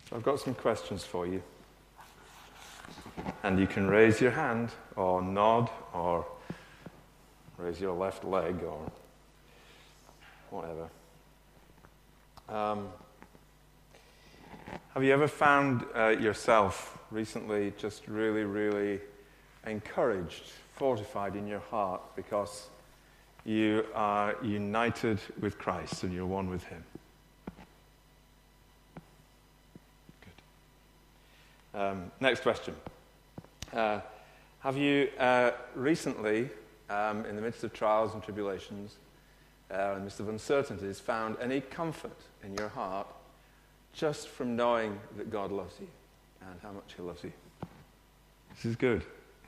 I've got some questions for you. And you can raise your hand, or nod, or raise your left leg, or whatever. Have you ever found yourself recently just really, really encouraged, fortified in your heart because you are united with Christ and you're one with Him? Good. Next question. Have you recently, in the midst of trials and tribulations, in the midst of uncertainties, found any comfort in your heart just from knowing that God loves you and how much He loves you? This is good.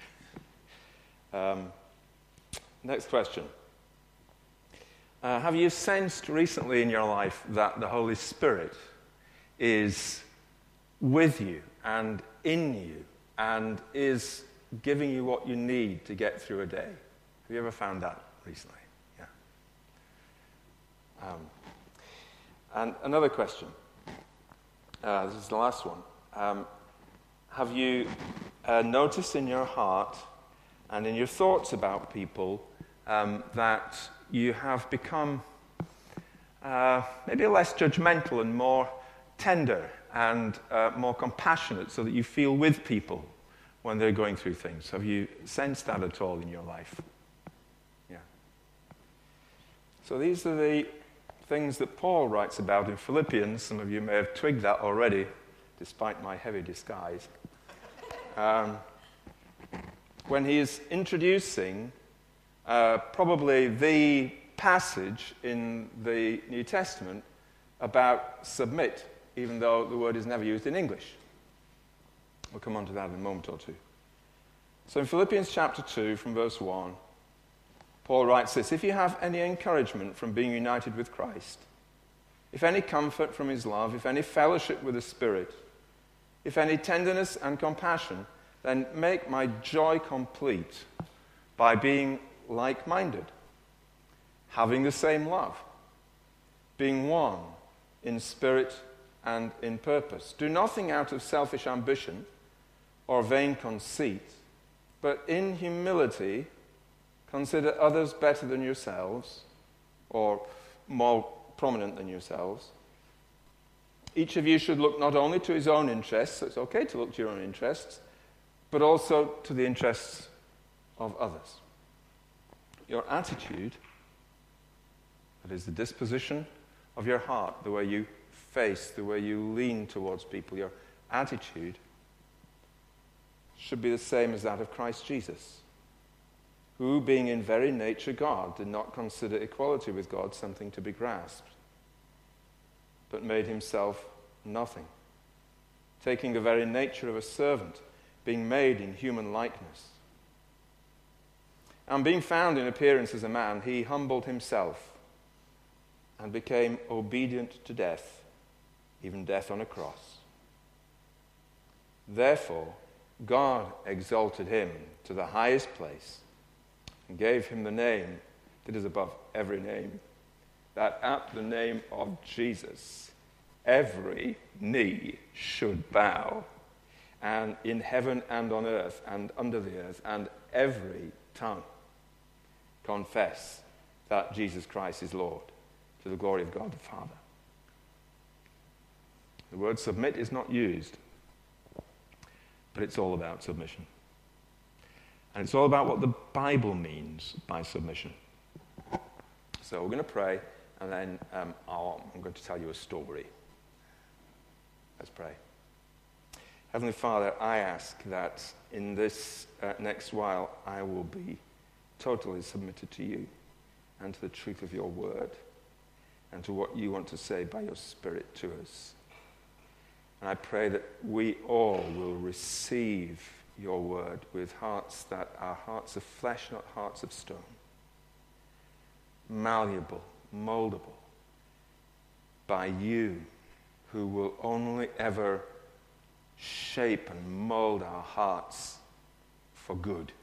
Next question. Have you sensed recently in your life that the Holy Spirit is with you and in you and is giving you what you need to get through a day? Have you ever found that recently? Yeah. And another question. This is the last one. Have you noticed in your heart and in your thoughts about people that you have become maybe less judgmental and more tender and more compassionate so that you feel with people when they're going through things? Have you sensed that at all in your life? Yeah. So these are the things that Paul writes about in Philippians. Some of you may have twigged that already, despite my heavy disguise. When he is introducing probably the passage in the New Testament about submit, even though the word is never used in English. We'll come on to that in a moment or two. So in Philippians chapter 2, from verse 1, Paul writes this: if you have any encouragement from being united with Christ, if any comfort from His love, if any fellowship with the Spirit, if any tenderness and compassion, then make my joy complete by being like-minded, having the same love, being one in spirit and in purpose. Do nothing out of selfish ambition or vain conceit, but in humility consider others better than yourselves, or more prominent than yourselves. Each of you should look not only to his own interests, so it's okay to look to your own interests, but also to the interests of others. Your attitude, that is the disposition of your heart, the way you face, the way you lean towards people, your attitude should be the same as that of Christ Jesus, who, being in very nature God, did not consider equality with God something to be grasped, but made Himself nothing, taking the very nature of a servant, being made in human likeness. And being found in appearance as a man, He humbled Himself and became obedient to death, even death on a cross. Therefore, God exalted Him to the highest place and gave Him the name that is above every name, that at the name of Jesus every knee should bow, and in heaven and on earth and under the earth, and every tongue confess that Jesus Christ is Lord, to the glory of God the Father. The word submit is not used, but it's all about submission. And it's all about what the Bible means by submission. So we're going to pray, and then I'm going to tell you a story. Let's pray. Heavenly Father, I ask that in this next while I will be totally submitted to you and to the truth of your word and to what you want to say by your Spirit to us. And I pray that we all will receive your word with hearts that are hearts of flesh, not hearts of stone. Malleable, moldable by you, who will only ever shape and mold our hearts for good.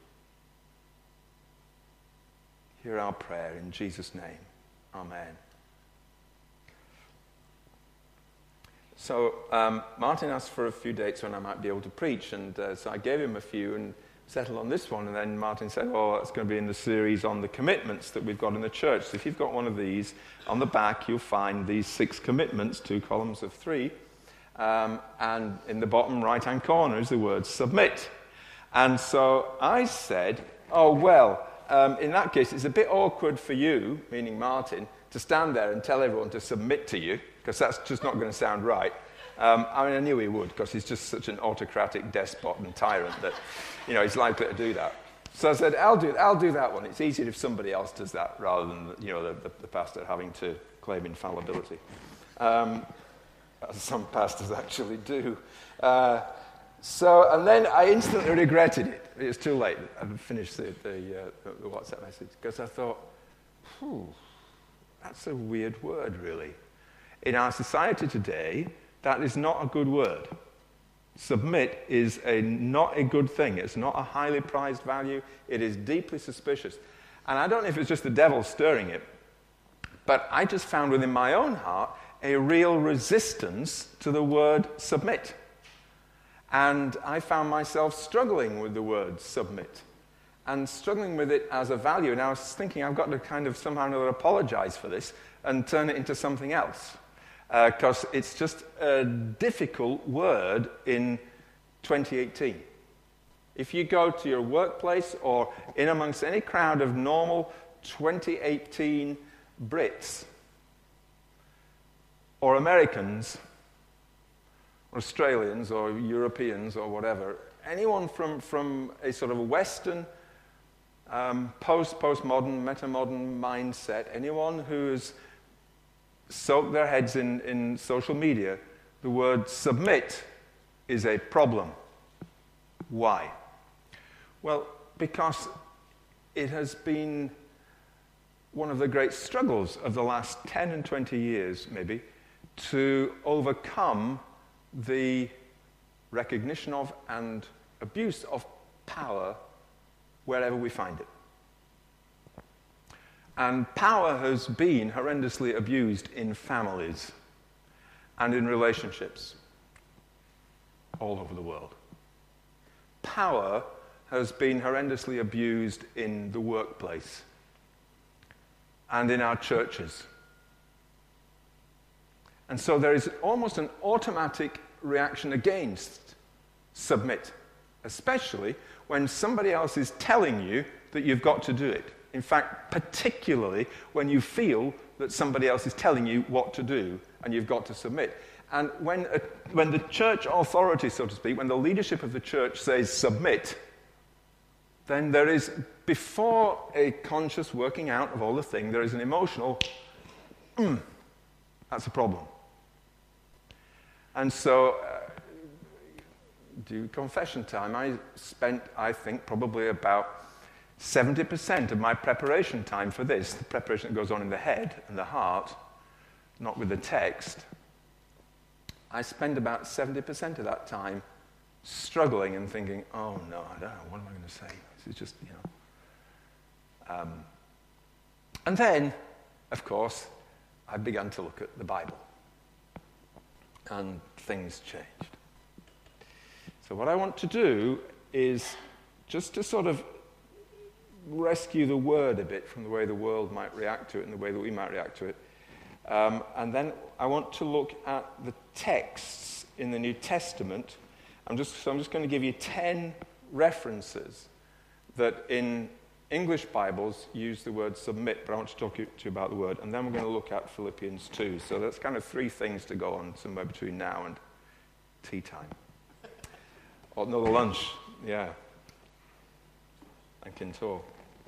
Hear our prayer in Jesus' name. Amen. So Martin asked for a few dates when I might be able to preach, and so I gave him a few and settled on this one. And then Martin said, oh, that's going to be in the series on the commitments that we've got in the church. So if you've got one of these, on the back you'll find these 6 commitments, 2 columns of 3. And in the bottom right-hand corner is the word submit. And so I said, oh, well, in that case, it's a bit awkward for you, meaning Martin, to stand there and tell everyone to submit to you, because that's just not going to sound right. I knew he would, because he's just such an autocratic despot and tyrant that, he's likely to do that. So I said, I'll do that one. It's easier if somebody else does that rather than, the pastor having to claim infallibility. As some pastors actually do. And then I instantly regretted it. It was too late. I finished the WhatsApp message, because I thought, that's a weird word, really. In our society today, that is not a good word. Submit is not a good thing. It's not a highly prized value. It is deeply suspicious. And I don't know if it's just the devil stirring it, but I just found within my own heart a real resistance to the word submit. And I found myself struggling with the word submit and struggling with it as a value. And I was thinking, I've got to kind of somehow or another apologize for this and turn it into something else. Because it's just a difficult word in 2018. If you go to your workplace or in amongst any crowd of normal 2018 Brits or Americans or Australians or Europeans or whatever, anyone from a sort of a Western, postmodern, metamodern mindset, anyone who's soaked their heads in social media, the word submit is a problem. Why? Well, because it has been one of the great struggles of the last 10 and 20 years, maybe, to overcome the recognition of and abuse of power wherever we find it. And power has been horrendously abused in families and in relationships all over the world. Power has been horrendously abused in the workplace and in our churches. And so there is almost an automatic reaction against submit, especially when somebody else is telling you that you've got to do it. In fact, particularly when you feel that somebody else is telling you what to do and you've got to submit. And when the church authority, so to speak, when the leadership of the church says submit, then there is, before a conscious working out of all the thing, there is an emotional, that's a problem. And so, due confession time, I spent, I think, probably about 70% of my preparation time for this, the preparation that goes on in the head and the heart, not with the text, I spend about 70% of that time struggling and thinking, oh no, I don't know, what am I going to say? This is just, And then, of course, I began to look at the Bible. And things changed. So what I want to do is just to sort of rescue the word a bit from the way the world might react to it and the way that we might react to it. And then I want to look at the texts in the New Testament. I'm just going to give you 10 references that in English Bibles use the word submit, but I want to talk to you about the word. And then we're going to look at Philippians 2. So that's kind of 3 things to go on somewhere between now and tea time. Or no, the lunch, yeah. And Kintor.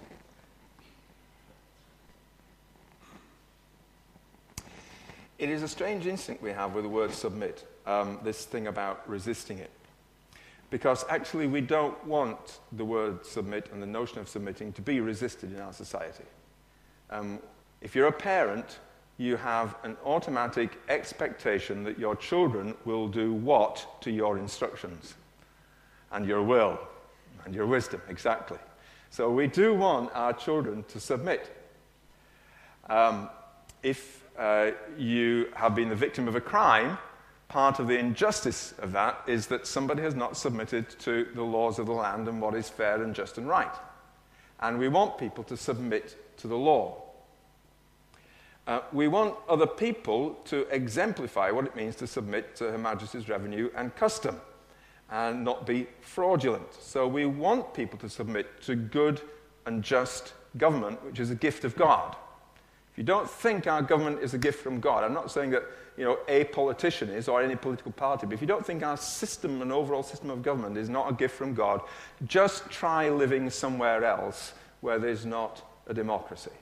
It is a strange instinct we have with the word submit, this thing about resisting it. Because actually we don't want the word submit and the notion of submitting to be resisted in our society. If you're a parent, you have an automatic expectation that your children will do what to your instructions? And your will, and your wisdom, exactly. So we do want our children to submit. If you have been the victim of a crime, part of the injustice of that is that somebody has not submitted to the laws of the land and what is fair and just and right. And we want people to submit to the law. We want other people to exemplify what it means to submit to Her Majesty's revenue and custom and not be fraudulent. So we want people to submit to good and just government, which is a gift of God. If you don't think our government is a gift from God, I'm not saying that a politician is or any political party, but if you don't think our system and overall system of government is not a gift from God, just try living somewhere else where there's not a democracy.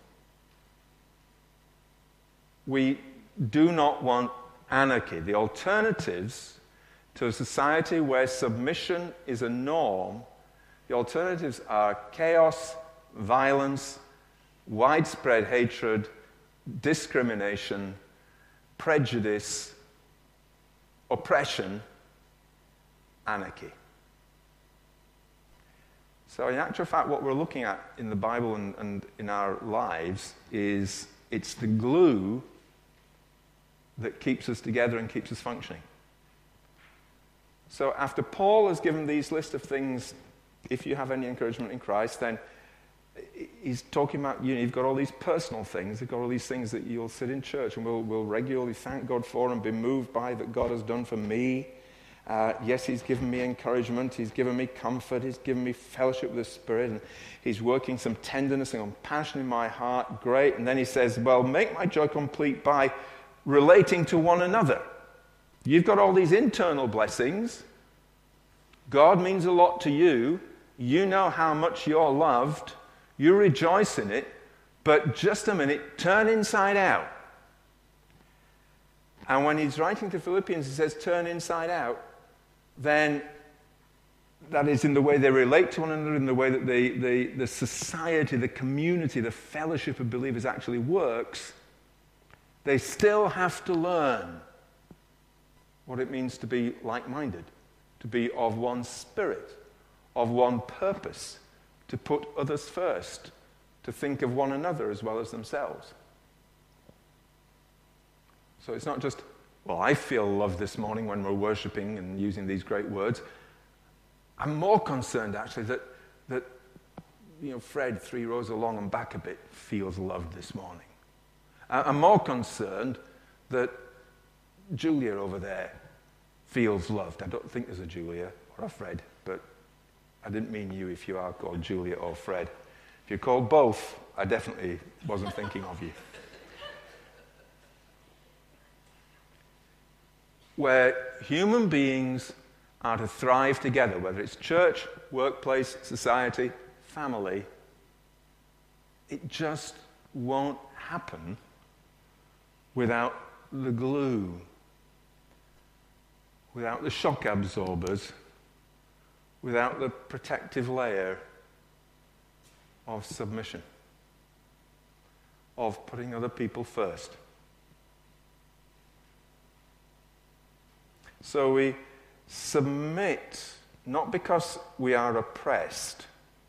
We do not want anarchy. The alternatives to a society where submission is a norm, the alternatives are chaos, violence, widespread hatred, discrimination, prejudice, oppression, anarchy. So in actual fact, what we're looking at in the Bible and in our lives is it's the glue that keeps us together and keeps us functioning. So after Paul has given these list of things, if you have any encouragement in Christ, then he's talking about, you've got all these personal things, you've got all these things that you'll sit in church and we'll regularly thank God for and be moved by that God has done for me. Yes, he's given me encouragement, he's given me comfort, he's given me fellowship with the Spirit, and he's working some tenderness and compassion in my heart. Great. And then he says, well, make my joy complete by relating to one another. You've got all these internal blessings. God means a lot to you. You know how much you're loved. You rejoice in it. But just a minute, turn inside out. And when he's writing to Philippians, he says, turn inside out. Then that is in the way they relate to one another, in the way that the society, the community, the fellowship of believers actually works. They still have to learn what it means to be like-minded, to be of one spirit, of one purpose, to put others first, to think of one another as well as themselves. So it's not just, well, I feel love this morning when we're worshiping and using these great words. I'm more concerned, actually, that Fred, 3 rows along and back a bit, feels loved this morning. I'm more concerned that Julia over there feels loved. I don't think there's a Julia or a Fred, but I didn't mean you if you are called Julia or Fred. If you're called both, I definitely wasn't thinking of you. Where human beings are to thrive together, whether it's church, workplace, society, family, it just won't happen without the glue, without the shock absorbers, without the protective layer of submission, of putting other people first. So we submit not because we are oppressed.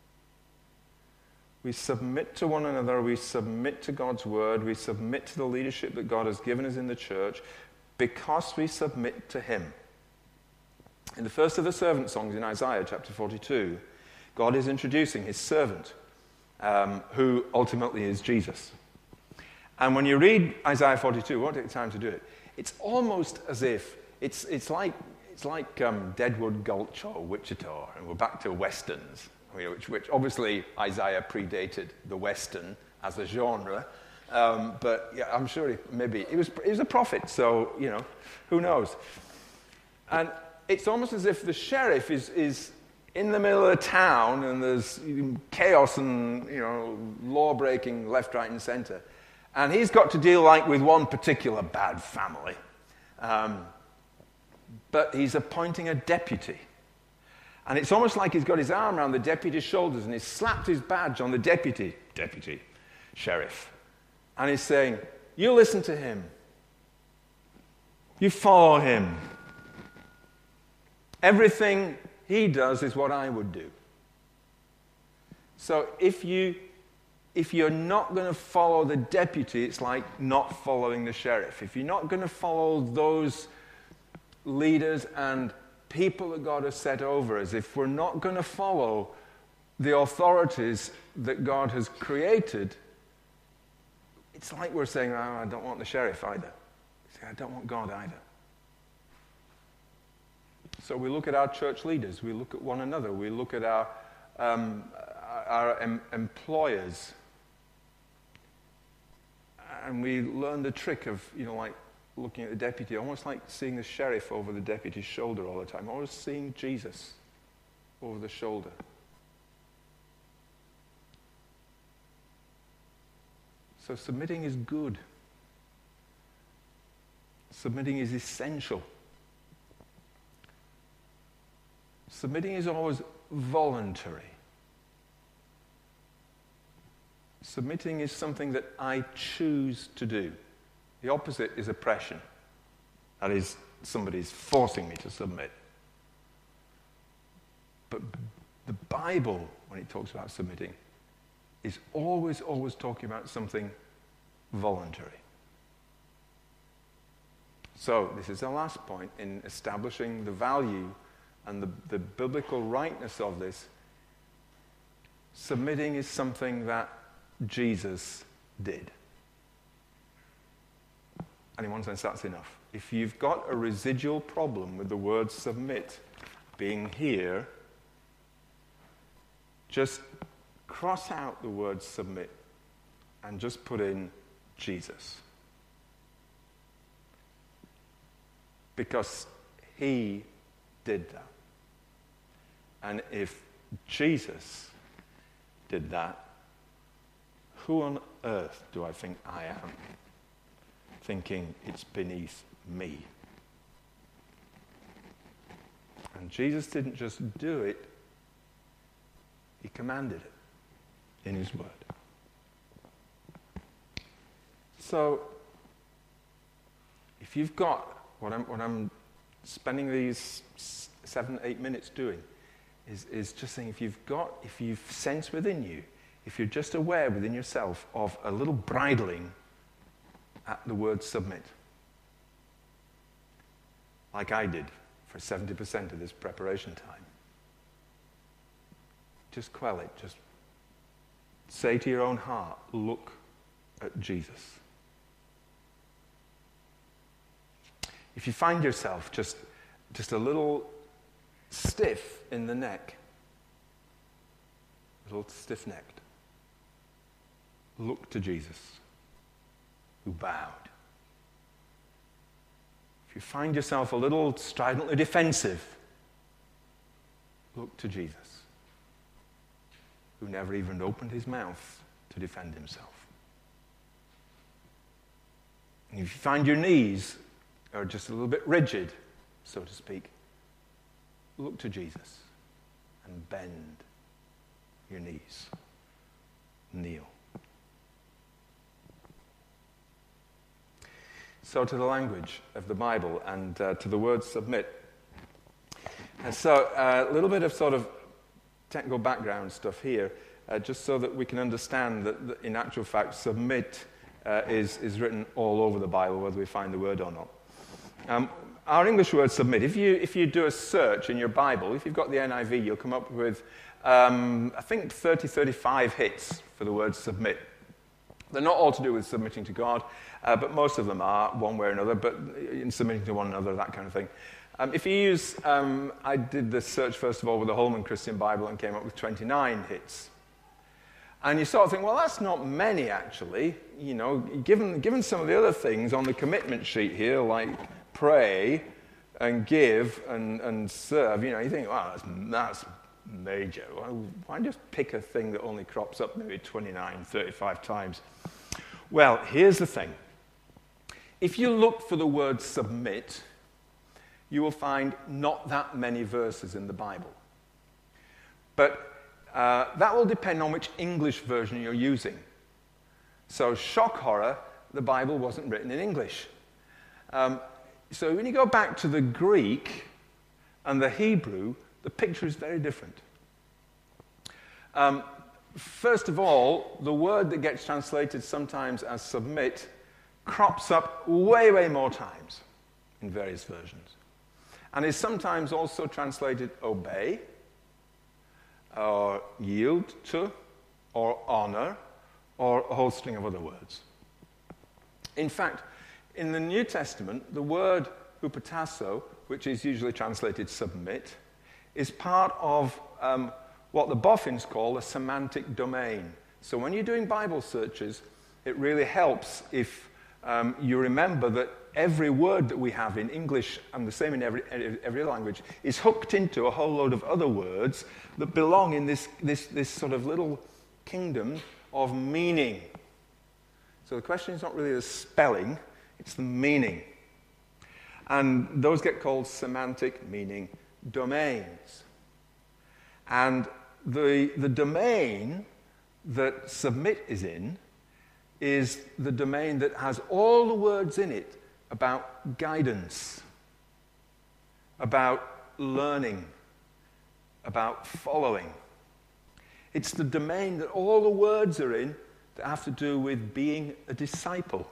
We submit to one another, we submit to God's word, we submit to the leadership that God has given us in the church because we submit to him. In the first of the servant songs in Isaiah chapter 42, God is introducing his servant, who ultimately is Jesus. And when you read Isaiah 42, we won't take the time to do it, it's almost as if it's like Deadwood Gulch or Wichita, and we're back to westerns, which obviously Isaiah predated the western as a genre, but yeah, I'm sure he was a prophet, so who knows? And it's almost as if the sheriff is in the middle of the town, and there's chaos and law breaking left, right, and center, and he's got to deal with one particular bad family. But he's appointing a deputy. And it's almost like he's got his arm around the deputy's shoulders and he's slapped his badge on the deputy, sheriff. And he's saying, you listen to him. You follow him. Everything he does is what I would do. So if you're not going to follow the deputy, it's like not following the sheriff. If you're not going to follow those leaders and people that God has set over us, if we're not going to follow the authorities that God has created, it's like we're saying, I don't want the sheriff either. I don't want God either. So we look at our church leaders, we look at one another, we look at our employers, and we learn the trick of, like looking at the deputy, almost like seeing the sheriff over the deputy's shoulder all the time, always seeing Jesus over the shoulder. So submitting is good. Submitting is essential. Submitting is always voluntary. Submitting is something that I choose to do. The opposite is oppression. That is, somebody's forcing me to submit. But the Bible, when it talks about submitting, is always talking about something voluntary. So, this is our last point in establishing the value and the biblical rightness of this. Submitting is something that Jesus did. And in one sense, that's enough. If you've got a residual problem with the word submit being here, just cross out the word submit and just put in Jesus. Because he did that. And if Jesus did that, who on earth do I think I am, thinking it's beneath me? And Jesus didn't just do it, he commanded it in his word. So, if you've got what I'm spending these 7-8 minutes doing is just saying, if you've sensed within you, if you're just aware within yourself of a little bridling at the word submit, like I did for 70% of this preparation time, just quell it. Just say to your own heart, look at Jesus. If you find yourself just a little stiff in the neck, a little stiff-necked, look to Jesus, who bowed. If you find yourself a little stridently defensive, look to Jesus, who never even opened his mouth to defend himself. And if you find your knees are just a little bit rigid, so to speak, look to Jesus and bend your knees. Kneel. So to the language of the Bible and to the word submit. And so a little bit of sort of technical background stuff here, just so that we can understand that in actual fact submit is written all over the Bible, whether we find the word or not. Our English word submit, if you do a search in your Bible, if you've got the NIV, you'll come up with, I think, 35 hits for the word submit. They're not all to do with submitting to God, but most of them are, one way or another, but in submitting to one another, that kind of thing. If you use, I did the search first of all with the Holman Christian Bible and came up with 29 hits. And you sort of think, well, that's not many, actually. Given some of the other things on the commitment sheet here, like pray and give and serve, you think, wow, that's major. Well, why just pick a thing that only crops up maybe 29, 35 times? Well, here's the thing. If you look for the word submit, you will find not that many verses in the Bible. But that will depend on which English version you're using. So, shock horror, the Bible wasn't written in English. So when you go back to the Greek and the Hebrew, the picture is very different. First of all, the word that gets translated sometimes as submit crops up way, way more times in various versions. and is sometimes also translated obey, or yield to, or honor, or a whole string of other words. In fact, in the New Testament, the word hupotasso, which is usually translated submit, is part of what the boffins call a semantic domain. So when you're doing Bible searches, it really helps if you remember that every word that we have in English, and the same in every language, is hooked into a whole load of other words that belong in this sort of little kingdom of meaning. So the question is not really the spelling, it's the meaning. And those get called semantic meaning domains. And the domain that submit is in is the domain that has all the words in it about guidance, about learning, about following. It's the domain that all the words are in that have to do with being a disciple.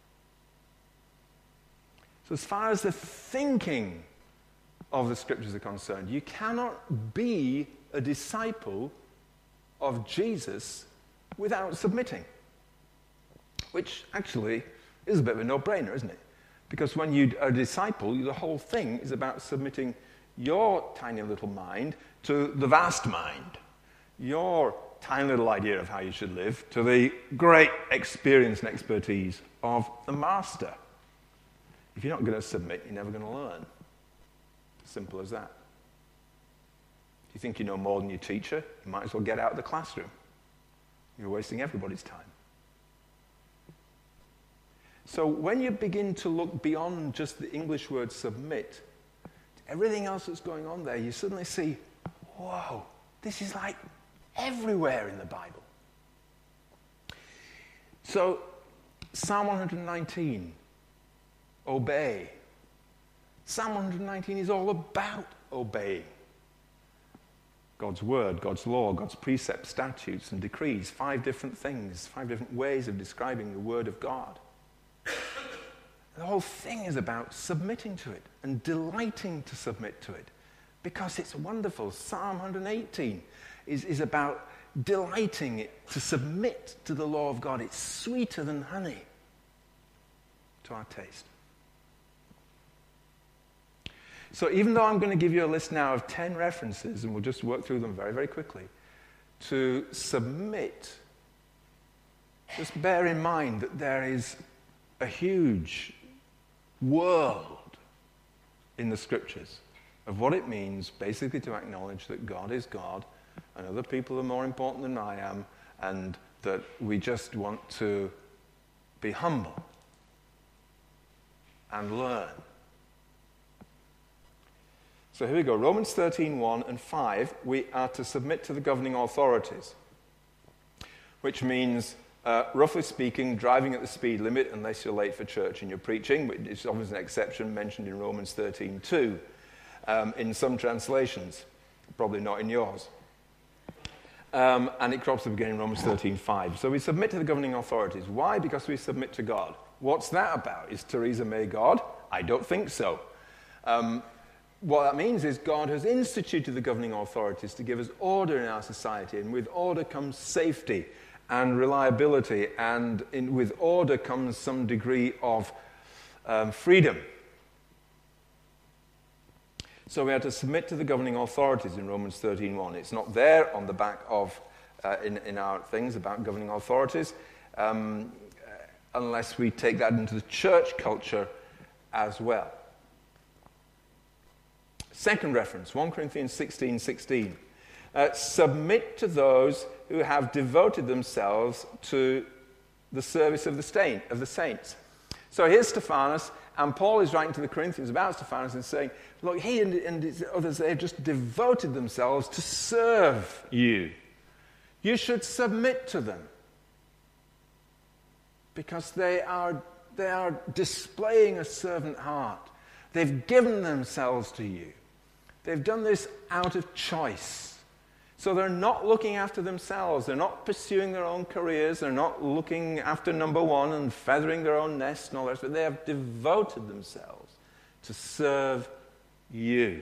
So as far as the thinking of the Scriptures are concerned, you cannot be a disciple of Jesus without submitting. Which actually is a bit of a no-brainer, isn't it? Because when you're a disciple, the whole thing is about submitting your tiny little mind to the vast mind, your tiny little idea of how you should live to the great experience and expertise of the Master. If you're not going to submit, you're never going to learn. Simple as that. If you think you know more than your teacher, you might as well get out of the classroom. You're wasting everybody's time. So when you begin to look beyond just the English word submit, everything else that's going on there, you suddenly see, whoa, this is like everywhere in the Bible. So Psalm 119, obey. Psalm 119 is all about obeying God's word, God's law, God's precepts, statutes, and decrees. 5 different things, 5 different ways of describing the word of God. The whole thing is about submitting to it and delighting to submit to it because it's wonderful. Psalm 118 is about delighting to submit to the law of God. It's sweeter than honey to our taste. So even though I'm going to give you a list now of 10 references, and we'll just work through them very, very quickly, to submit, just bear in mind that there is a huge world in the Scriptures of what it means basically to acknowledge that God is God and other people are more important than I am, and that we just want to be humble and learn. So here we go. Romans 13, 1 and 5, we are to submit to the governing authorities, which means, roughly speaking, driving at the speed limit unless you're late for church and you're preaching, which is obviously an exception mentioned in Romans 13, 2, in some translations, probably not in yours. And it crops up again in Romans 13, 5. So we submit to the governing authorities. Why? Because we submit to God. What's that about? Is Theresa May God? I don't think so. What that means is God has instituted the governing authorities to give us order in our society, and with order comes safety and reliability, and with order comes some degree of freedom. So we are to submit to the governing authorities in Romans 13:1. It's not there on the back of, in our things about governing authorities, unless we take that into the church culture as well. Second reference, 1 Corinthians 16:16. Submit to those who have devoted themselves to the service of the saints. So here's Stephanas, and Paul is writing to the Corinthians about Stephanas and saying, look, he and his others, they've just devoted themselves to serve you. You should submit to them because they are displaying a servant heart. They've given themselves to you. They've done this out of choice. So they're not looking after themselves. They're not pursuing their own careers. They're not looking after number one and feathering their own nest and all that. But they have devoted themselves to serve you.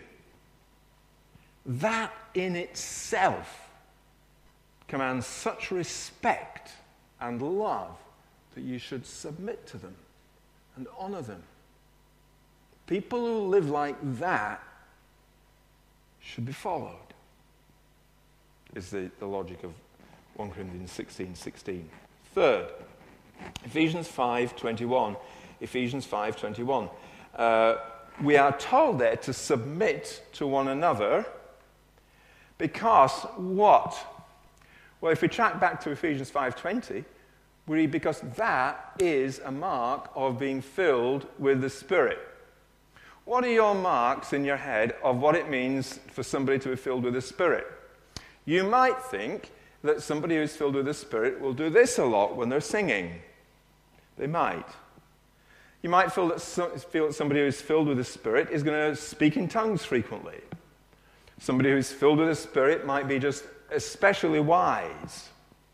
That in itself commands such respect and love that you should submit to them and honor them. People who live like that should be followed, is the logic of 1 Corinthians 16:16. Third, Ephesians 5:21. Ephesians 5:21. We are told there to submit to one another because what? Well, if we track back to Ephesians 5:20, we read because that is a mark of being filled with the Spirit. What are your marks in your head of what it means for somebody to be filled with the Spirit? You might think that somebody who's filled with the Spirit will do this a lot when they're singing. They might. You might feel that somebody who's filled with the Spirit is going to speak in tongues frequently. Somebody who's filled with the Spirit might be just especially wise.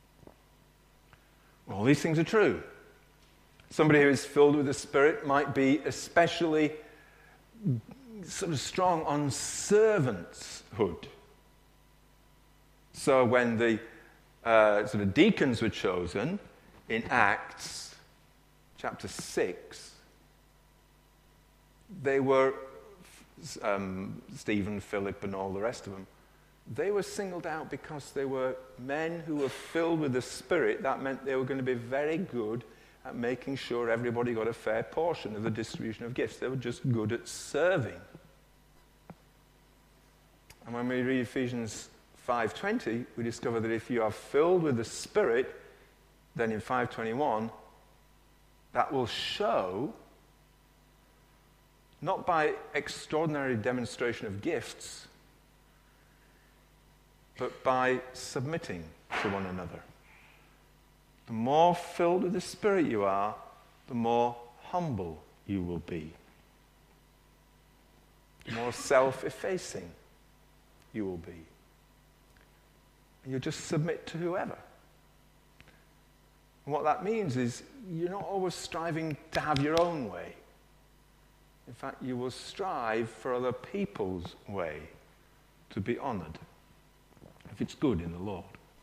All these things are true. Somebody who is filled with the Spirit might be especially sort of strong on servanthood. So when the sort of deacons were chosen in Acts chapter 6, they were, Stephen, Philip, and all the rest of them, they were singled out because they were men who were filled with the Spirit. That meant they were going to be very good at making sure everybody got a fair portion of the distribution of gifts. They were just good at serving. And when we read Ephesians 5:20, we discover that if you are filled with the Spirit, then in 5:21, that will show not by extraordinary demonstration of gifts, but by submitting to one another. The more filled with the Spirit you are, the more humble you will be. The more self-effacing you will be. And you'll just submit to whoever. And what that means is you're not always striving to have your own way. In fact, you will strive for other people's way to be honored, if it's good in the Lord.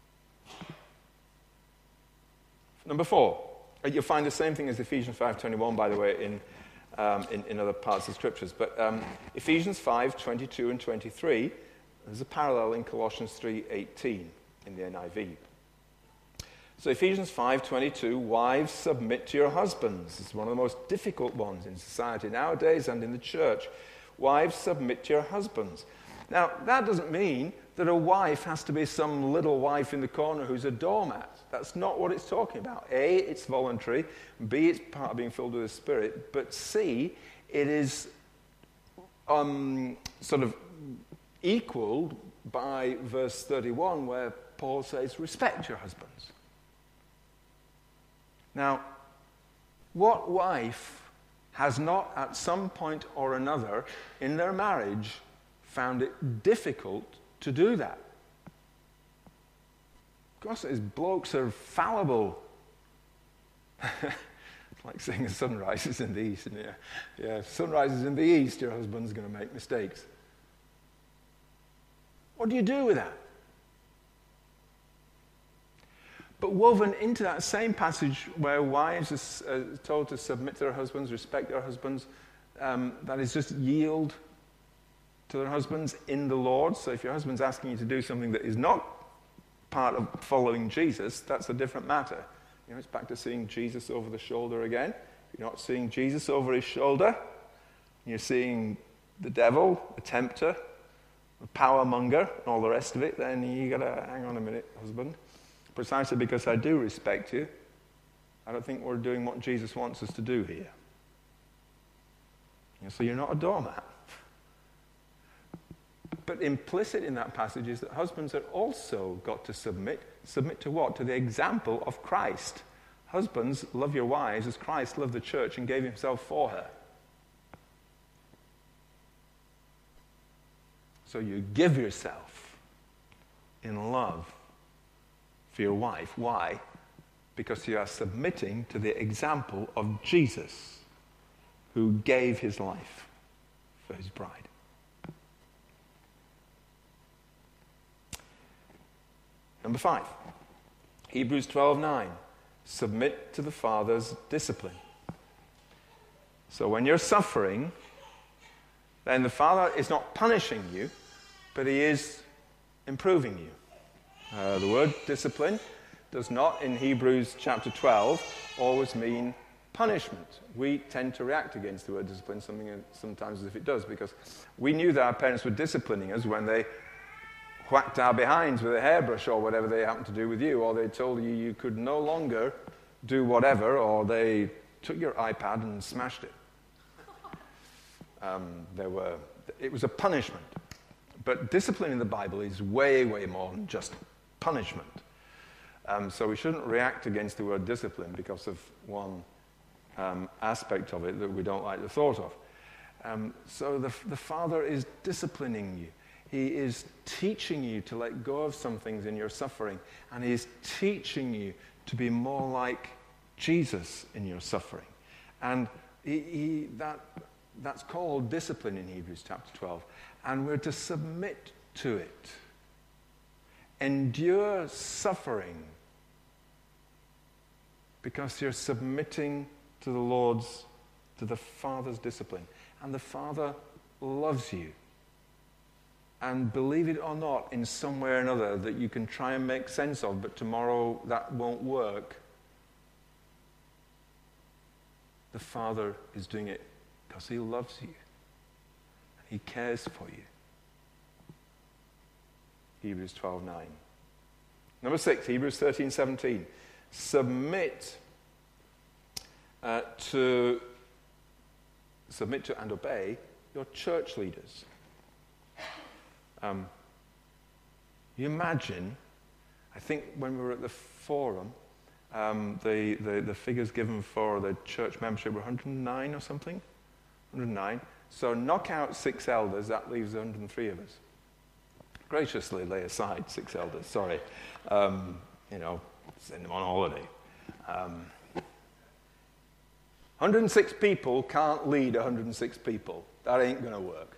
Number 4, you'll find the same thing as Ephesians 5:21, by the way, in other parts of the Scriptures. But Ephesians 5:22 and 23, there's a parallel in Colossians 3:18 in the NIV. So Ephesians 5:22, wives, submit to your husbands. It's one of the most difficult ones in society nowadays and in the church. Wives, submit to your husbands. Now, that doesn't mean that a wife has to be some little wife in the corner who's a doormat. That's not what it's talking about. A, it's voluntary. B, it's part of being filled with the Spirit. But C, it is sort of equaled by verse 31, where Paul says, respect your husbands. Now, what wife has not at some point or another in their marriage found it difficult to do that? Of course, these blokes are fallible. It's like saying the sun rises in the east. And yeah, if the sun rises in the east, your husband's going to make mistakes. What do you do with that? But woven into that same passage where wives are told to submit to their husbands, respect their husbands, that is just yield to their husbands in the Lord. So if your husband's asking you to do something that is not part of following Jesus, that's a different matter. You know, it's back to seeing Jesus over the shoulder again. If you're not seeing Jesus over his shoulder, you're seeing the devil, the tempter, the power monger, and all the rest of it, then you got to hang on a minute, husband. Precisely because I do respect you, I don't think we're doing what Jesus wants us to do here. So you're not a doormat. But implicit in that passage is that husbands have also got to submit. Submit to what? To the example of Christ. Husbands, love your wives as Christ loved the church and gave himself for her. So you give yourself in love for your wife. Why? Because you are submitting to the example of Jesus, who gave his life for his bride. Number 5, Hebrews 12:9. Submit to the Father's discipline. So when you're suffering, then the Father is not punishing you, but he is improving you. The word discipline does not, in Hebrews chapter 12, always mean punishment. We tend to react against the word discipline sometimes as if it does, because we knew that our parents were disciplining us when they whacked our behinds with a hairbrush or whatever they happened to do with you, or they told you you could no longer do whatever, or they took your iPad and smashed it. It was a punishment. But discipline in the Bible is way, way more than just punishment. So we shouldn't react against the word discipline because of one aspect of it that we don't like the thought of. So the Father is disciplining you. He is teaching you to let go of some things in your suffering, and he's teaching you to be more like Jesus in your suffering. And that's called discipline in Hebrews chapter 12. And we're to submit to it. Endure suffering because you're submitting to the Father's discipline. And the Father loves you. And believe it or not, in some way or another that you can try and make sense of, but tomorrow that won't work, the Father is doing it because he loves you. And he cares for you. Hebrews 12:9. Number 6, Hebrews 13:17. Submit to and obey your church leaders. You imagine, I think when we were at the forum, the figures given for the church membership were 109 or something. 109. So knock out 6 elders, that leaves 103 of us. Graciously lay aside 6 elders, sorry. Send them on holiday. 106 people can't lead 106 people. That ain't going to work.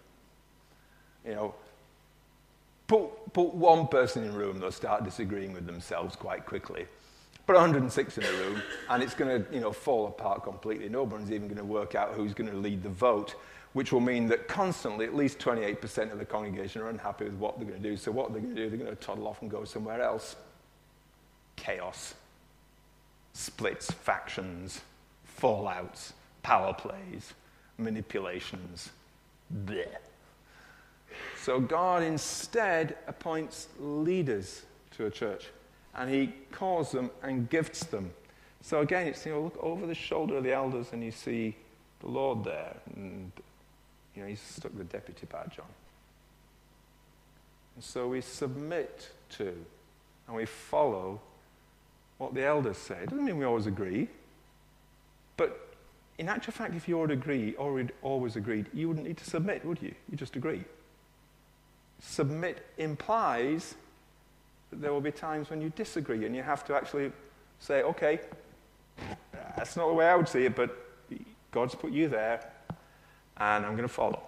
Put one person in a room, they'll start disagreeing with themselves quite quickly. Put 106 in a room, and it's going to, fall apart completely. Nobody's even going to work out who's going to lead the vote, which will mean that constantly at least 28% of the congregation are unhappy with what they're going to do. So what they're going to do, they're going to toddle off and go somewhere else. Chaos. Splits, factions, fallouts, power plays, manipulations. Blech. So God instead appoints leaders to a church, and he calls them and gifts them. So again, it's, look over the shoulder of the elders and you see the Lord there, and he's stuck the deputy badge on. And so we submit to and we follow what the elders say. It doesn't mean we always agree, but in actual fact, if you always agreed, you wouldn't need to submit, would you? You just agree. Submit implies that there will be times when you disagree and you have to actually say, okay, that's not the way I would see it, but God's put you there and I'm going to follow.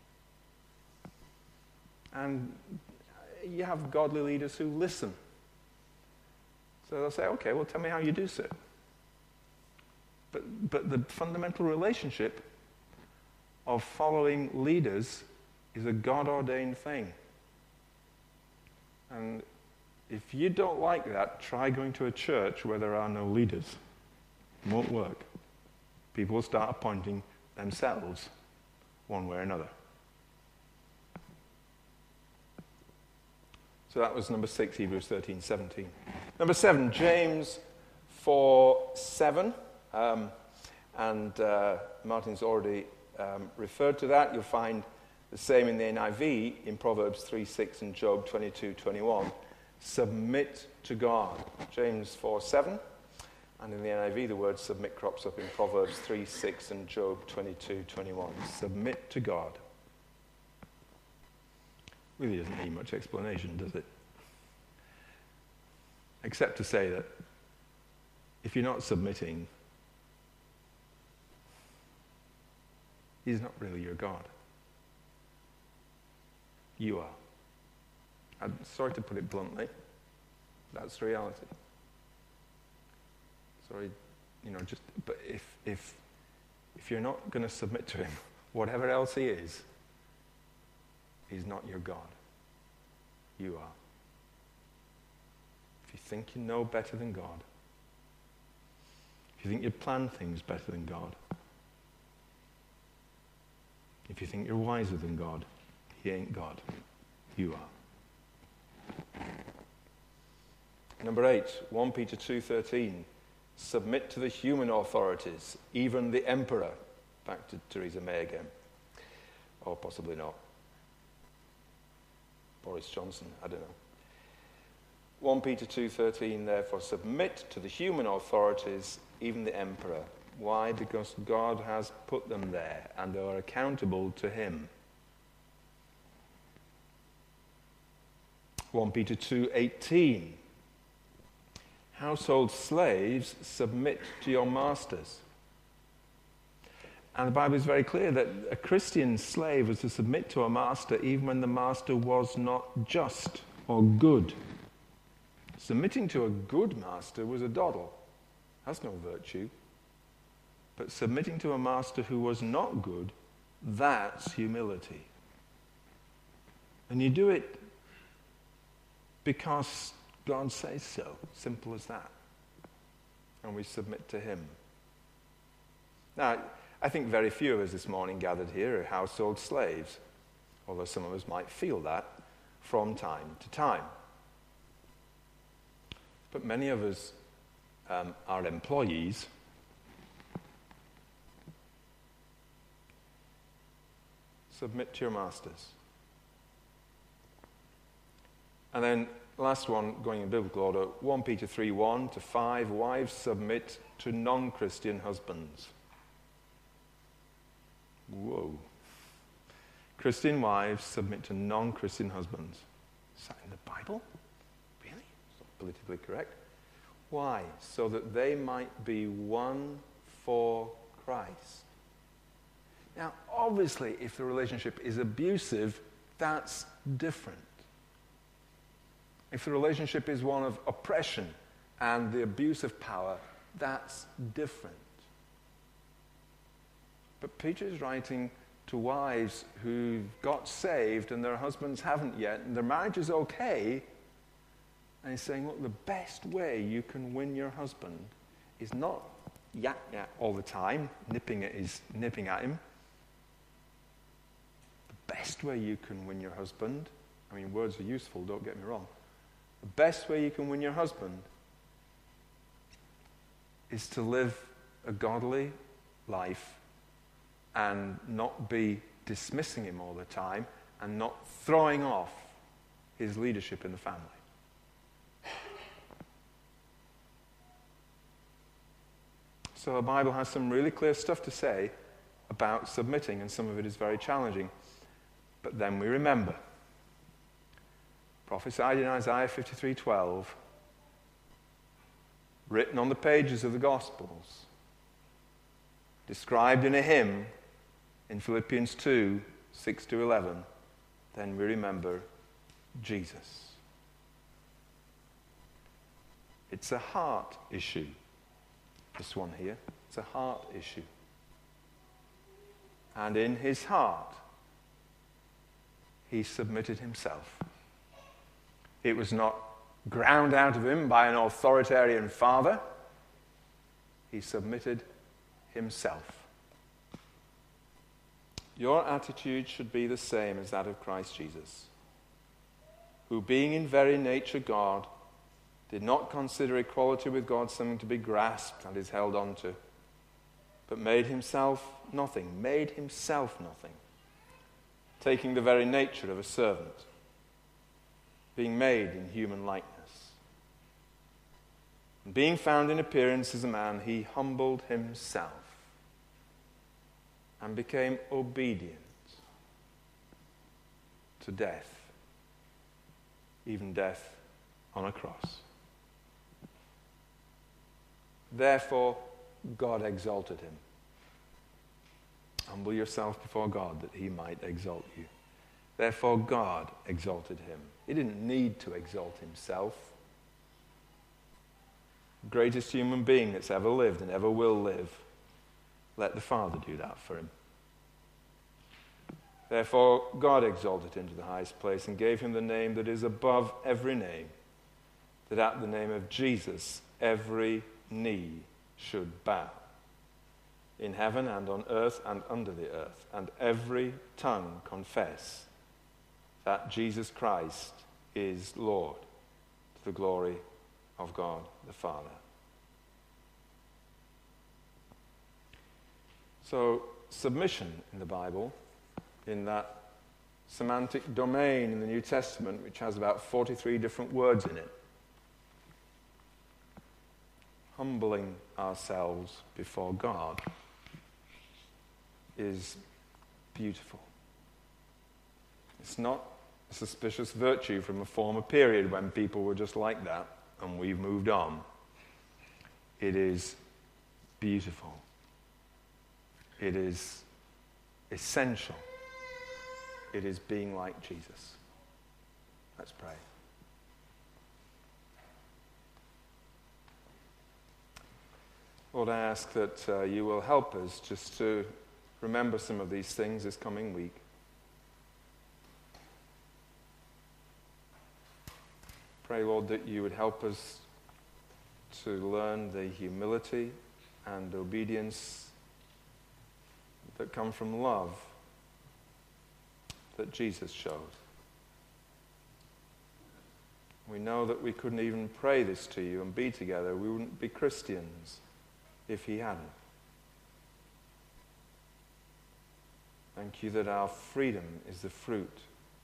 And you have godly leaders who listen. So they'll say, okay, well, tell me how you do so. But the fundamental relationship of following leaders is a God-ordained thing. And if you don't like that, try going to a church where there are no leaders. It won't work. People will start appointing themselves one way or another. So that was number 6, Hebrews 13:17. Number 7, James 4:7. Martin's already referred to that. You'll find the same in the NIV in Proverbs 3:6 and Job 22:21. Submit to God. James 4:7. And in the NIV, the word submit crops up in Proverbs 3:6 and Job 22:21. Submit to God. Really doesn't need much explanation, does it? Except to say that if you're not submitting, he's not really your God. You are. I'm sorry to put it bluntly, That's the reality. Sorry, but if you're not going to submit to him, whatever else he is, he's not your God. You are. If you think you know better than God, if you think you plan things better than God, if you think you're wiser than God, he ain't God. You are. Number 8, 1 Peter 2:13. Submit to the human authorities, even the emperor. Back to Theresa May again. Or possibly not. Boris Johnson, I don't know. 1 Peter 2:13, therefore, submit to the human authorities, even the emperor. Why? Because God has put them there, and they are accountable to him. 1 Peter 2:18. Household slaves, submit to your masters. And the Bible is very clear that a Christian slave was to submit to a master even when the master was not just or good. Submitting to a good master was a doddle. That's no virtue. But submitting to a master who was not good, that's humility. And you do it because God says so. Simple as that. And we submit to him. Now, I think very few of us this morning gathered here are household slaves, although some of us might feel that from time to time. But many of us are employees. Submit to your masters. And then, last one, going in biblical order, 1 Peter 3:1-5, wives submit to non-Christian husbands. Whoa. Christian wives submit to non-Christian husbands. Is that in the Bible? Really? It's not politically correct. Why? So that they might be one for Christ. Now, obviously, if the relationship is abusive, that's different. If the relationship is one of oppression and the abuse of power, that's different. But Peter is writing to wives who got saved and their husbands haven't yet, and their marriage is okay. And he's saying, look, the best way you can win your husband is not yak all the time, nipping at him. The best way you can win your husband, I mean, words are useful, don't get me wrong. The best way you can win your husband is to live a godly life and not be dismissing him all the time and not throwing off his leadership in the family. So the Bible has some really clear stuff to say about submitting, and some of it is very challenging. But then we remember, prophesied in Isaiah 53:12, written on the pages of the Gospels, described in a hymn in Philippians 2:6-11, then we remember Jesus. It's a heart issue, this one here. It's a heart issue. And in his heart, he submitted himself. It was not ground out of him by an authoritarian father. He submitted himself. Your attitude should be the same as that of Christ Jesus, who, being in very nature God, did not consider equality with God something to be grasped and is held on to, but made himself nothing, taking the very nature of a servant, being made in human likeness. And being found in appearance as a man, he humbled himself and became obedient to death, even death on a cross. Therefore, God exalted him. Humble yourself before God that he might exalt you. Therefore, God exalted him. He didn't need to exalt himself. greatest human being that's ever lived and ever will live, let the Father do that for him. Therefore, God exalted him to the highest place and gave him the name that is above every name, that at the name of Jesus every knee should bow, in heaven and on earth and under the earth, and every tongue confess that Jesus Christ is Lord, to the glory of God the Father. So, submission in the Bible, in that semantic domain in the New Testament, which has about 43 different words in it, humbling ourselves before God is beautiful. It's not a suspicious virtue from a former period when people were just like that and we've moved on. It is beautiful. It is essential. It is being like Jesus. Let's pray. Lord, I ask that you will help us just to remember some of these things this coming week. Pray, Lord, that you would help us to learn the humility and obedience that come from love that Jesus showed. We know that we couldn't even pray this to you and be together. We wouldn't be Christians if he hadn't. Thank you that our freedom is the fruit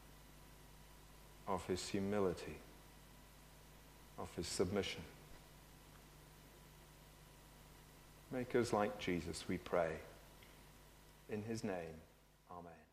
of his humility, of his submission. Make us like Jesus, we pray. In his name, amen.